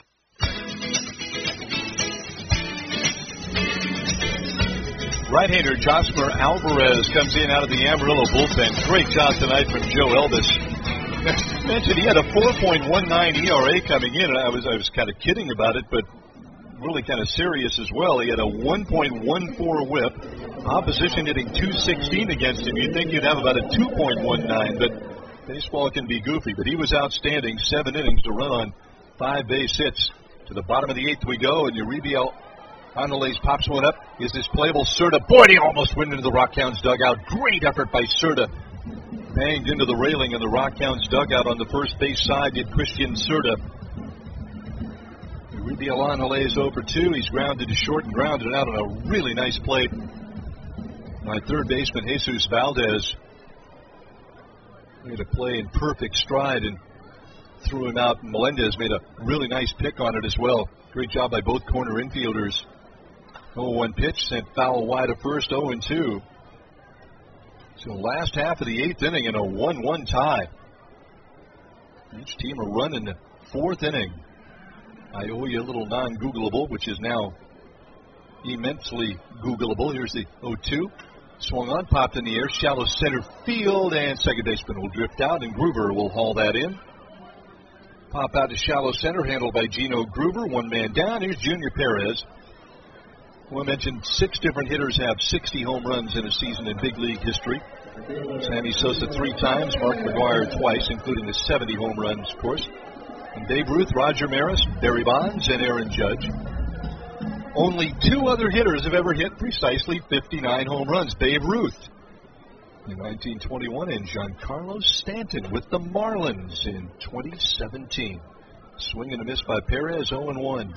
Right-hander Josmer Alvarez comes in out of the Amarillo bullpen. Great job tonight from Joe Elvis. Mentioned he had a 4.19 ERA coming in, and I was kind of kidding about it, but really kind of serious as well. He had a 1.14 whip. Opposition hitting .216 against him. You'd think you'd have about a 2.19, but baseball can be goofy. But he was outstanding. 7 innings to run on 5 base hits. To the bottom of the 8th we go, and Uribe Angeles pops one up. Is this playable? Serta. Boy, he almost went into the Rockhounds dugout. Great effort by Serta. Banged into the railing in the Rockhounds dugout on the first base side. Did Christian Serta. Uribe Angeles 0 for 2. He's grounded to short and grounded out on a really nice play by third baseman Jesus Valdez. Made a play in perfect stride and threw him out. Melendez made a really nice pick on it as well. Great job by both corner infielders. 0-1 pitch, sent foul wide of first, 0-2. So last half of the 8th inning in a 1-1 tie. Each team a run in the 4th inning. I owe you a little non-Googleable, which is now immensely Googleable. Here's the 0-2. Swung on, popped in the air, shallow center field, and second baseman will drift out, and Gruber will haul that in. Pop out to shallow center, handled by Gino Gruber. 1 man down. Here's Junior Perez. Well, I mentioned 6 different hitters have 60 home runs in a season in big league history. Sammy Sosa 3 times, Mark McGwire twice, including the 70 home runs, of course. And Babe Ruth, Roger Maris, Barry Bonds, and Aaron Judge. Only 2 other hitters have ever hit precisely 59 home runs. Babe Ruth in 1921 and Giancarlo Stanton with the Marlins in 2017. Swing and a miss by Perez, 0-1.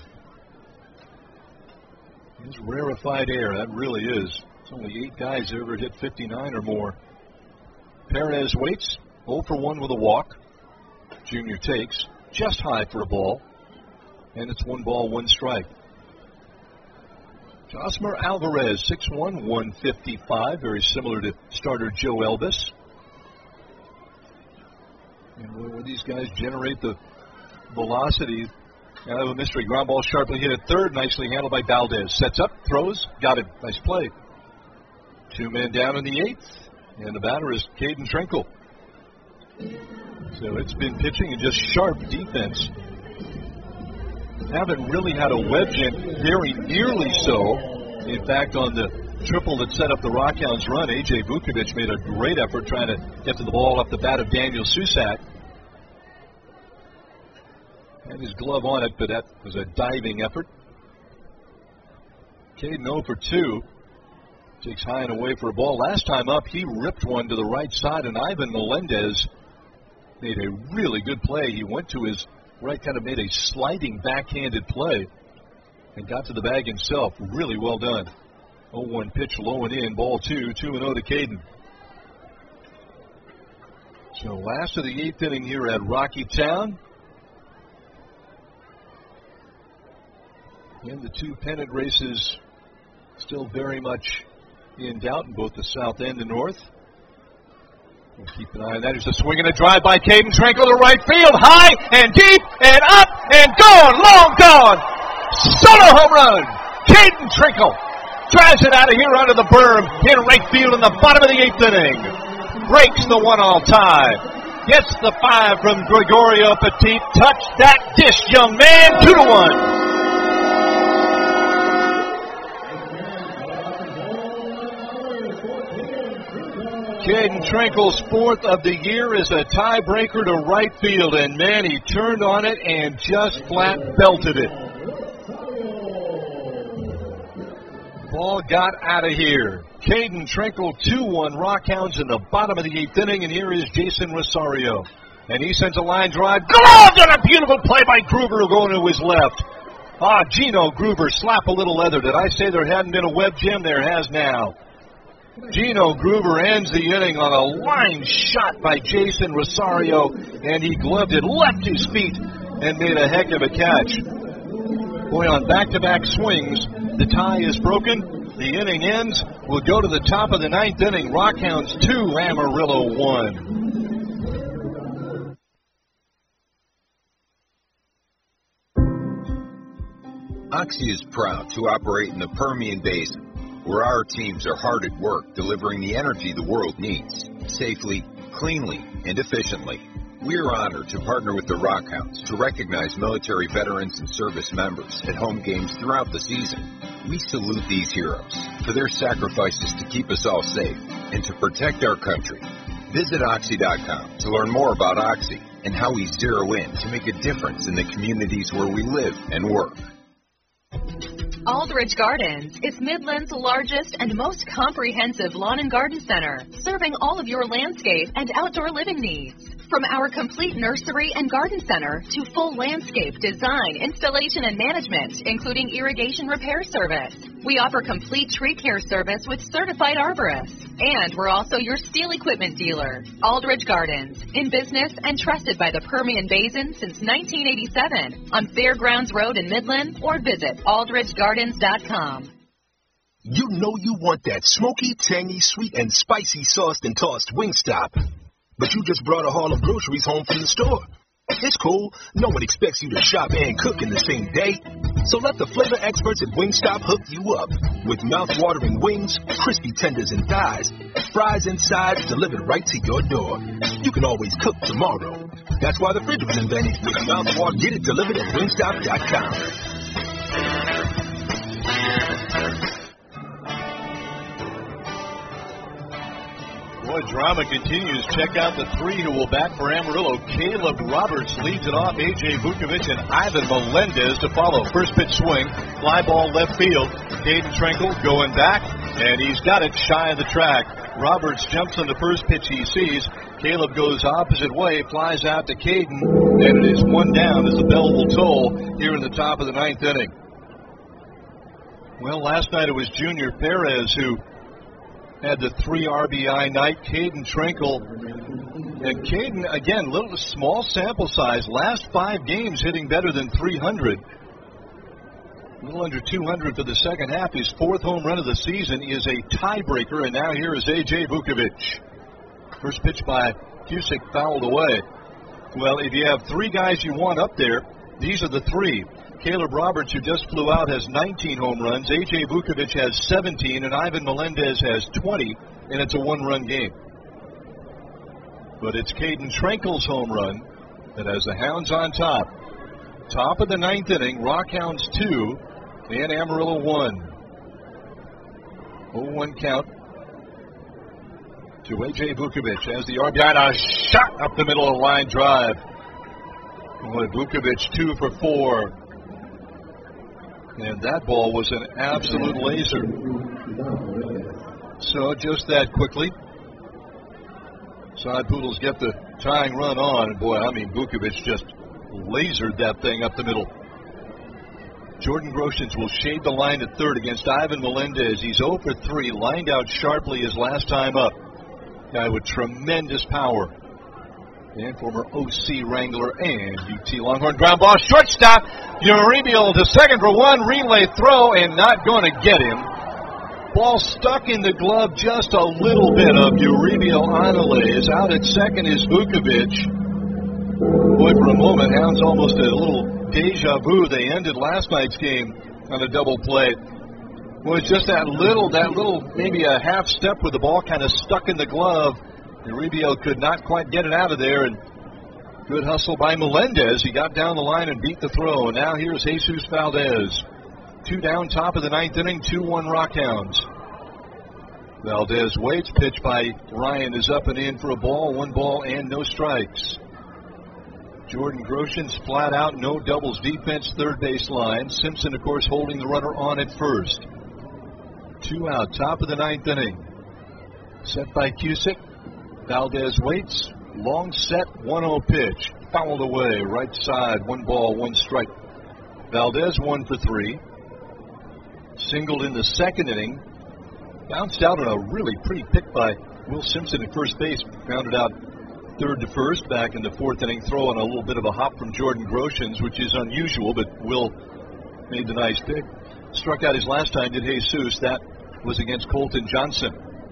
It's rarefied air, that really is. It's only 8 guys ever hit 59 or more. Perez waits, 0 for 1 with a walk. Junior takes, just high for a ball. And it's 1 ball, 1 strike. Josmer Alvarez, 6'1", 155, very similar to starter Joe Elvis. And when these guys generate the velocity, kind of a mystery. Ground ball sharply hit at third, nicely handled by Valdez. Sets up, throws, got it. Nice play. 2 men down in the 8th, and the batter is Caden Trinkle. So it's been pitching and just sharp defense. Haven't really had a web gem, very nearly so. In fact, on the triple that set up the Rockhounds run, A.J. Vukovic made a great effort trying to get to the ball off the bat of Daniel Susak. Had his glove on it, but that was a diving effort. Caden 0 for 2. Takes high and away for a ball. Last time up, he ripped one to the right side, and Ivan Melendez made a really good play. He went to his right, kind of made a sliding backhanded play and got to the bag himself. Really well done. 0-1 pitch, low and in, ball 2, 2-0 to Caden. So last of the 8th inning here at Rocky Town. And the 2 pennant races still very much in doubt in both the South and the North. We'll keep an eye on that. There's a swing and a drive by Caden Trinkle to right field. High and deep and up and gone. Long gone. Solo home run. Caden Trinkle drives it out of here under the berm in right field in the bottom of the 8th inning. Breaks the 1-all tie. Gets the 5 from Gregorio Petit. Touch that dish, young man. 2-1. Caden Trinkle's 4th of the year is a tiebreaker to right field, and man, he turned on it and just flat belted it. Ball got out of here. Caden Trinkle, 2-1 Rockhounds in the bottom of the 8th inning, and here is Jason Rosario. And he sends a line drive. Glove and a beautiful play by Gruber going to his left. Gino Gruber, slap a little leather. Did I say there hadn't been a web gem? There has now. Gino Gruber ends the inning on a line shot by Jason Rosario, and he gloved it, left his feet, and made a heck of a catch. Boy, on back-to-back swings, the tie is broken. The inning ends. We'll go to the top of the 9th inning. Rockhounds 2, Amarillo 1. Oxy is proud to operate in the Permian Basin, where our teams are hard at work delivering the energy the world needs, safely, cleanly, and efficiently. We are honored to partner with the Rockhounds to recognize military veterans and service members at home games throughout the season. We salute these heroes for their sacrifices to keep us all safe and to protect our country. Visit Oxy.com to learn more about Oxy and how we zero in to make a difference in the communities where we live and work. Aldridge Gardens is Midland's largest and most comprehensive lawn and garden center, serving all of your landscape and outdoor living needs. From our complete nursery and garden center to full landscape design, installation, and management, including irrigation repair service. We offer complete tree care service with certified arborists. And we're also your steel equipment dealer. Aldridge Gardens, in business and trusted by the Permian Basin since 1987 on Fairgrounds Road in Midland, or visit aldridgegardens.com. You know you want that smoky, tangy, sweet, and spicy sauced and tossed Wingstop. But you just brought a haul of groceries home from the store. It's cool. No one expects you to shop and cook in the same day. So let the flavor experts at Wingstop hook you up with mouth-watering wings, crispy tenders and thighs, fries and sides delivered right to your door. You can always cook tomorrow. That's why the fridge was invented with mouth-watering. Get it delivered at Wingstop.com. Boy, drama continues. Check out the 3 who will bat for Amarillo. Caleb Roberts leads it off. A.J. Vukovic and Ivan Melendez to follow. First pitch swing, fly ball left field. Caden Trinkle going back, and he's got it shy of the track. Roberts jumps on the first pitch he sees. Caleb goes opposite way, flies out to Caden, and it is one down as the bell will toll here in the top of the 9th inning. Well, last night it was Junior Perez who had the 3 RBI night. Caden Trinkle. And Caden, again, little small sample size. Last 5 games hitting better than 300. A little under 200 for the second half. His 4th home run of the season is a tiebreaker, and now here is A.J. Vukovic. First pitch by Cusick fouled away. Well, if you have 3 guys you want up there, these are the 3. Caleb Roberts, who just flew out, has 19 home runs. A.J. Vukovic has 17, and Ivan Melendez has 20, and it's a 1-run game. But it's Caden Trinkle's home run that has the Hounds on top. Top of the 9th inning, Rockhounds 2 and Amarillo 1. 0-1 count to A.J. Vukovic as the RBI, and a shot up the middle of the line drive. Boy, Vukovic 2 for 4. And that ball was an absolute laser. So just that quickly, Sod Poodles get the tying run on. And boy, I mean, Vukovic just lasered that thing up the middle. Jordan Groshans will shade the line at third against Ivan Melendez. He's 0 for 3, lined out sharply his last time up. Guy with tremendous power. And former OC Wrangler and UT Longhorn. Ground ball, shortstop. Uribe to second for 1, relay throw, and not going to get him. Ball stuck in the glove just a little bit of Uribe Anales. Out at second is Vukovic. Boy, for a moment, Hounds almost a little deja vu. They ended last night's game on a double play. Well, it's just that little, maybe a half step with the ball kind of stuck in the glove. Uribe could not quite get it out of there, and good hustle by Melendez. He got down the line and beat the throw. And now here's Jesus Valdez. 2 down, top of the 9th inning, 2-1 Rockhounds. Valdez waits, pitch by Ryan is up and in for a ball, 1 ball and no strikes. Jordan Groshans flat out, no doubles defense, third base line. Simpson, of course, holding the runner on at first. 2 out, top of the 9th inning. Set by Cusick. Valdez waits, long set, 1-0 pitch. Fouled away, right side, 1 ball, 1 strike. Valdez 1 for 3. Singled in the second inning. Bounced out on a really pretty pick by Will Simpson at first base. Grounded out third to first back in the 4th inning. Throw on a little bit of a hop from Jordan Groshans, which is unusual, but Will made the nice pick. Struck out his last time, did Jesus. That was against Colton Johnson.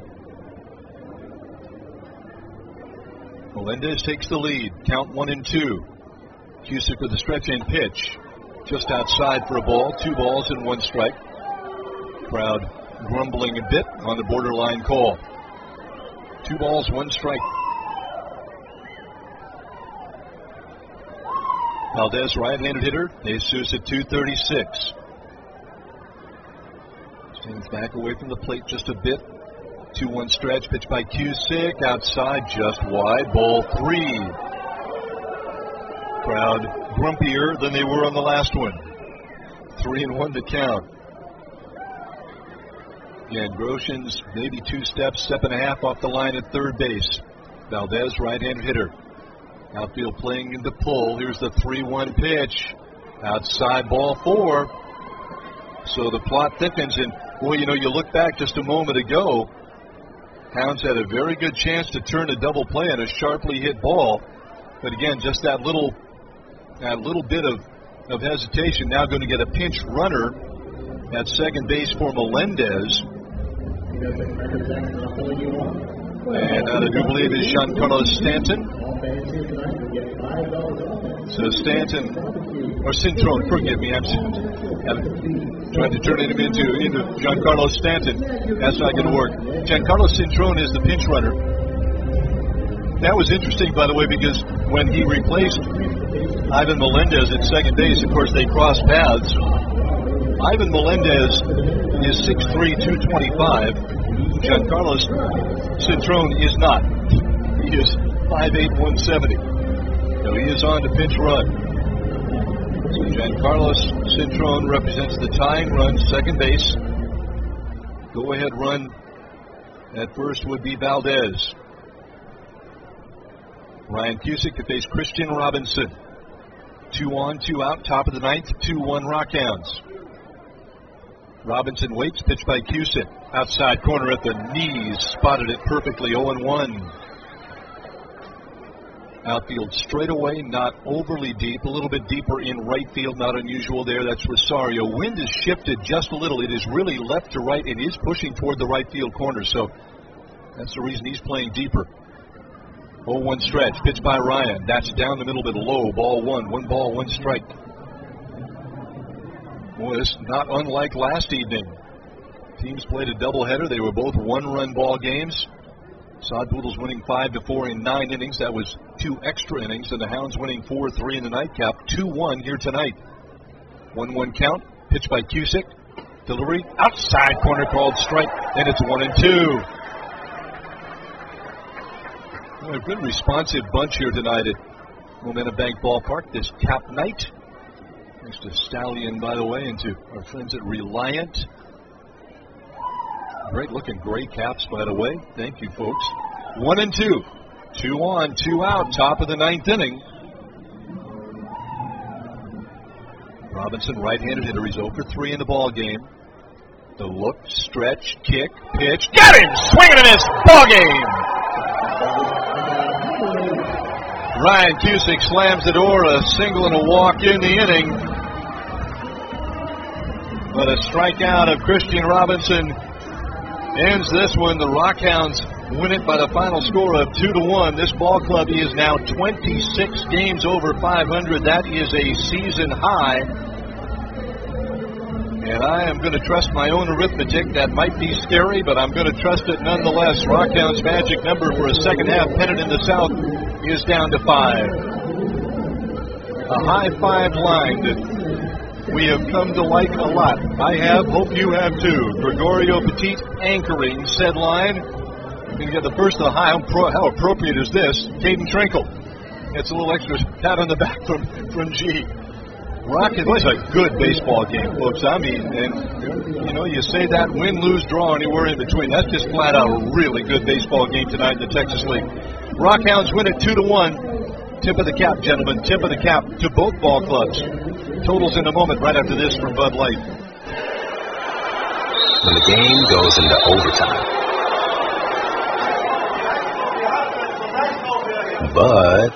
Melendez takes the lead. Count 1-2. Cusick with a stretch and pitch. Just outside for a ball. 2 balls and 1 strike. Crowd grumbling a bit on the borderline call. 2 balls, 1 strike. Valdez, right-handed hitter. Jesus at 236. Stands back away from the plate just a bit. 2-1 stretch, pitch by Cusick, outside, just wide, ball 3. Crowd grumpier than they were on the last one. 3-1 to count. Again, Groshans maybe 2 steps, step and a half off the line at third base. Valdez, right-handed hitter. Outfield playing into pull. Here's the 3-1 pitch. Outside, ball 4. So the plot thickens, and boy, you know, you look back just a moment ago, Hounds had a very good chance to turn a double play on a sharply hit ball. But again, just that little bit of hesitation. Now going to get a pinch runner at second base for Melendez. And I do believe is Giancarlo Stanton. So Stanton, or Cintrone, forgive me, I'm trying to turn him into Giancarlo Stanton. That's not going to work. Giancarlo Cintrone is the pinch runner. That was interesting, by the way, because when he replaced Ivan Melendez at second base, of course, they crossed paths. Ivan Melendez is 6'3", 225. Giancarlo Cintrone is not. He is 5'8", 170. So he is on to pinch run. So Giancarlo Cintrone represents the tying run, second base. Go-ahead run At first would be Valdez. Ryan Cusick to face Christian Robinson. 2 on, 2 out, top of the ninth, 2-1 Rockhounds. Robinson waits, pitch by Cusick. Outside corner at the knees, spotted it perfectly, 0-1. Outfield straightaway, not overly deep, a little bit deeper in right field, not unusual there. That's Rosario. Wind has shifted just a little. It is really left to right. It is pushing toward the right field corner, so that's the reason he's playing deeper. 0-1 stretch, pitch by Ryan. That's down the middle, bit low. Ball 1, 1 ball, 1 strike. Boy, this is not unlike last evening. Teams played a doubleheader. They were both one-run ball games. Sod Poodles winning 5-4 in 9 innings. That was 2 extra innings. And the Hounds winning 4-3 in the nightcap. 2-1 here tonight. 1-1 count. Pitch by Cusick. Delivery. Outside corner called strike. And it's 1-2. A good responsive bunch here tonight at Momentum Bank Ballpark this cap night. Thanks to Stallion, by the way, and to our friends at Reliant. Great looking gray caps, by the way. Thank you, folks. 1-2. 2 on, 2 out, top of the ninth inning. Robinson, right-handed hitter. He's 0 for 3 in the ball game. The look, stretch, kick, pitch. Got him! Swinging and miss. Ball game! Ryan Cusick slams the door, a single and a walk in the inning. But a strikeout of Christian Robinson ends this one. The Rockhounds win it by the final score of 2-1. This ball club is now 26 games over 500. That is a season high. And I am going to trust my own arithmetic. That might be scary, but I'm going to trust it nonetheless. Rockhounds' magic number for a second half pennant in the South is down to 5. A high 5 line that we have come to like a lot. I have, hope you have too. Gregorio Petit anchoring said line. You're going to get the first of the high. How appropriate is this? Caden Trinkle. It's a little extra pat on the back from G. Rocket was a good baseball game, folks. I mean, and you say that win, lose, draw, anywhere in between. That's just flat out a really good baseball game tonight in the Texas League. Rockhounds win it 2-1. Tip of the cap, gentlemen. Tip of the cap to both ball clubs. Totals in a moment right after this from Bud Light. When the game goes into overtime. But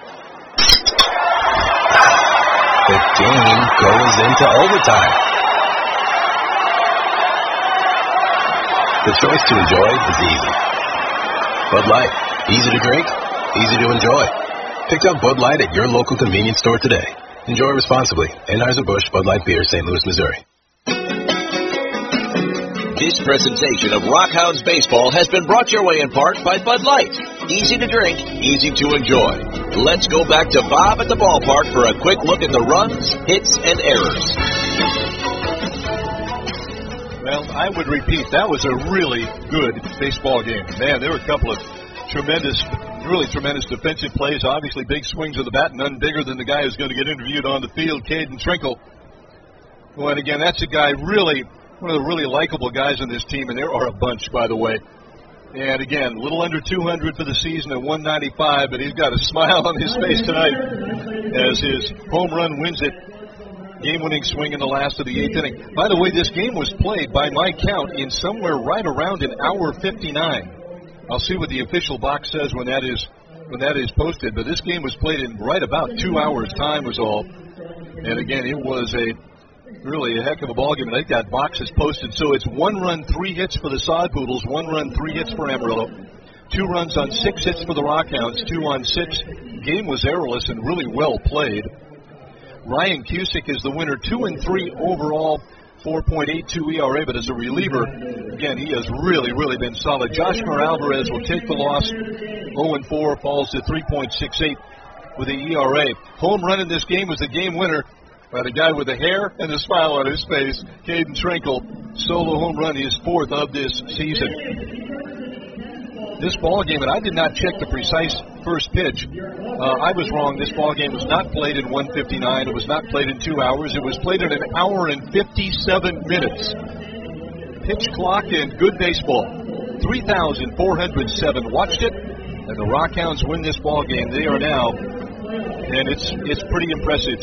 the game goes into overtime. The choice to enjoy is easy. Bud Light. Easy to drink, easy to enjoy. Pick up Bud Light at your local convenience store today. Enjoy responsibly. Anheuser-Busch Bud Light Beer, St. Louis, Missouri. This presentation of Rockhounds Baseball has been brought your way in part by Bud Light. Easy to drink, easy to enjoy. Let's go back to Bob at the ballpark for a quick look at the runs, hits, and errors. Well, I would repeat, that was a really good baseball game. Man, there were a couple of tremendous defensive plays. Obviously, big swings of the bat, none bigger than the guy who's going to get interviewed on the field, Caden Trinkle. Well, and again, that's a guy one of the really likable guys on this team, and there are a bunch, by the way. And again, a little under 200 for the season at 195, but he's got a smile on his face tonight as his home run wins it. Game-winning swing in the last of the 8th inning. By the way, this game was played, by my count, in somewhere right around an hour 59. I'll see what the official box says when that is posted, but this game was played in right about 2 hours' time was all. And again, it was really a heck of a ball game. I think that box is posted. So it's 1 run, 3 hits for the Sod Poodles, 1 run, 3 hits for Amarillo, 2 runs on 6 hits for the Rockhounds, 2 on 6. Game was errorless and really well played. Ryan Cusick is the winner, 2-3 overall, 4.82 ERA, but as a reliever, again, he has really been solid. Joshua Alvarez will take the loss, 0-4, falls to 3.68 with the ERA. Home run in this game was the game winner by the guy with the hair and the smile on his face, Caden Trinkle. Solo home run, his 4th of this season. This ball game, and I did not check the precise first pitch. I was wrong. This ball game was not played in 1:59. It was not played in 2 hours. It was played in 1 hour and 57 minutes. Pitch clock and good baseball. 3,407 watched it, and the Rockhounds win this ball game. They are now, and it's pretty impressive,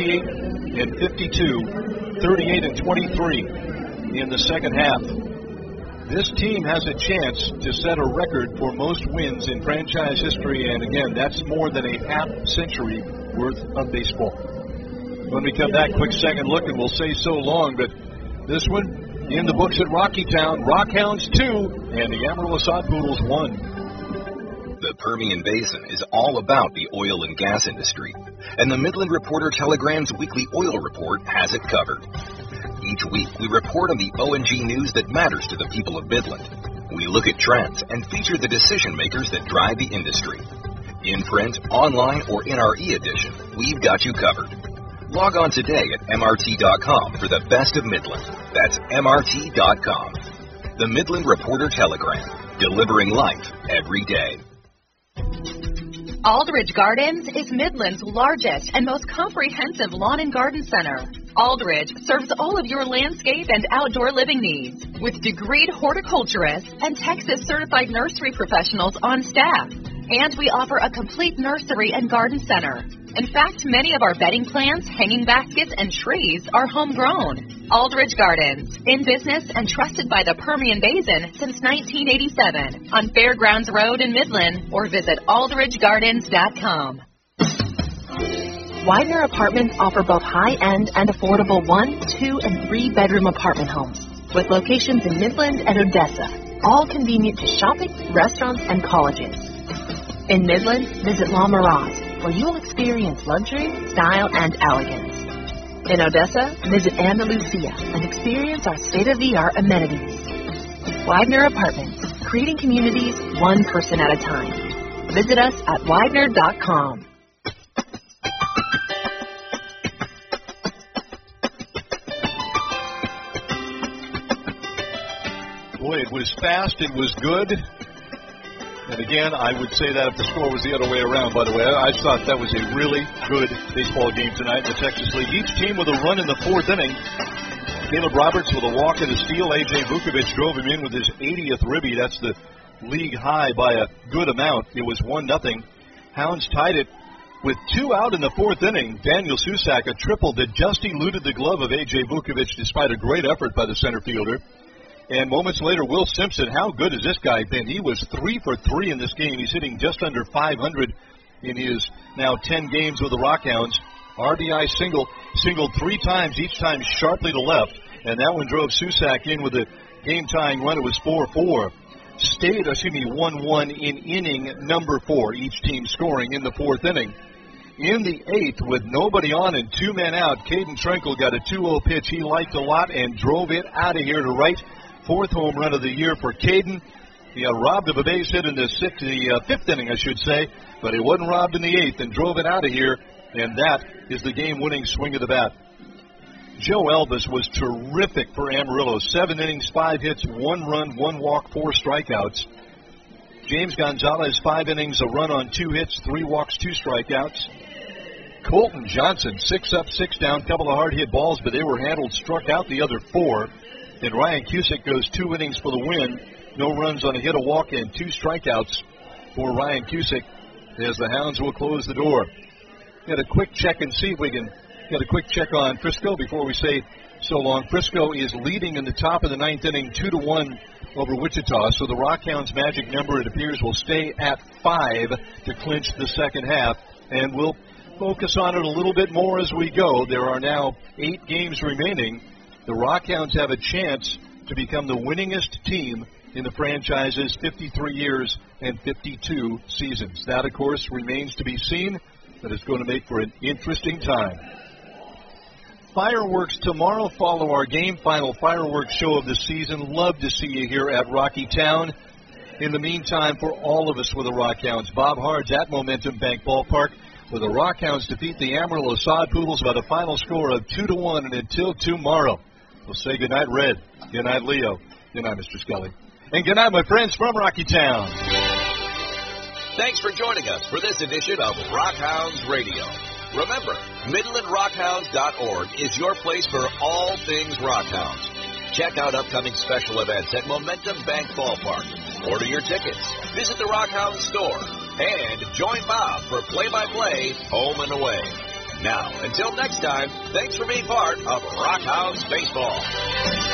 78-52, 38-23 in the second half. This team has a chance to set a record for most wins in franchise history, and again, that's more than a half century worth of baseball. When we come back, quick second look, and we'll say so long, but this one in the books at Rockytown, Rockhounds 2 and the Amarillo Sod Poodles 1. The Permian Basin is all about the oil and gas industry, and the Midland Reporter-Telegram's weekly oil report has it covered. Each week, we report on the O&G news that matters to the people of Midland. We look at trends and feature the decision makers that drive the industry. In print, online, or in our e-edition, we've got you covered. Log on today at MRT.com for the best of Midland. That's MRT.com. The Midland Reporter-Telegram, delivering life every day. Aldridge Gardens is Midland's largest and most comprehensive lawn and garden center. Aldridge serves all of your landscape and outdoor living needs with degreed horticulturists and Texas certified nursery professionals on staff. And we offer a complete nursery and garden center. In fact, many of our bedding plants, hanging baskets, and trees are homegrown. Aldridge Gardens, in business and trusted by the Permian Basin since 1987 on Fairgrounds Road in Midland, or visit aldridgegardens.com. Widener Apartments offer both high-end and affordable 1, 2, and 3-bedroom apartment homes with locations in Midland and Odessa, all convenient to shopping, restaurants, and colleges. In Midland, visit La Mirage, where you'll experience luxury, style, and elegance. In Odessa, visit Andalusia and experience our state-of-the-art amenities. Widener Apartments, creating communities one person at a time. Visit us at Widener.com. Boy, it was fast, it was good. And again, I would say that if the score was the other way around, by the way. I thought that was a really good baseball game tonight in the Texas League. Each team with a run in the fourth inning. Caleb Roberts with a walk and a steal. A.J. Vukovic drove him in with his 80th ribby. That's the league high by a good amount. It was 1-0. Hounds tied it with 2 out in the fourth inning. Daniel Susak, a triple that just eluded the glove of A.J. Vukovic despite a great effort by the center fielder. And moments later, Will Simpson, how good has this guy been? He was 3 for 3 in this game. He's hitting just under 500 in his now 10 games with the Rockhounds. RBI singled 3 times, each time sharply to left. And that one drove Susak in with a game-tying run. It was 4-4. 1-1 in inning number 4, each team scoring in the fourth inning. In the eighth, with nobody on and 2 men out, Caden Trenkle got a 2-0 pitch he liked a lot and drove it out of here to right. 4th home run of the year for Caden. He got robbed of a base hit in the 5th inning, I should say, but he wasn't robbed in the 8th and drove it out of here, and that is the game-winning swing of the bat. Joe Elvis was terrific for Amarillo. 7 innings, 5 hits, 1 run, 1 walk, 4 strikeouts. James Gonzalez, 5 innings, a run on 2 hits, 3 walks, 2 strikeouts. Colton Johnson, 6 up, 6 down, couple of hard-hit balls, but they were handled, struck out the other 4. And Ryan Cusick goes 2 innings for the win. No runs on a hit, a walk, and 2 strikeouts for Ryan Cusick as the Hounds will close the door. Get a quick check and see if we can get a quick check on Frisco before we say so long. Frisco is leading in the top of the 9th inning 2-1 over Wichita. So the Rockhounds' magic number, it appears, will stay at 5 to clinch the second half. And we'll focus on it a little bit more as we go. There are now 8 games remaining. The Rockhounds have a chance to become the winningest team in the franchise's 53 years and 52 seasons. That, of course, remains to be seen, but it's going to make for an interesting time. Fireworks tomorrow follow our game final fireworks show of the season. Love to see you here at Rockytown. In the meantime, for all of us with the Rockhounds, Bob Hards at Momentum Bank Ballpark, where the Rockhounds defeat the Amarillo Sod Poodles by the final score of 2-1. And until tomorrow, we'll say goodnight, Red. Goodnight, Leo. Goodnight, Mr. Scully. And goodnight, my friends from Rockytown. Thanks for joining us for this edition of Rockhounds Radio. Remember, MidlandRockhounds.org is your place for all things Rockhounds. Check out upcoming special events at Momentum Bank Ballpark. Order your tickets, visit the Rockhounds store, and join Bob for play-by-play home and away. Now, until next time, thanks for being part of Rockhounds Baseball.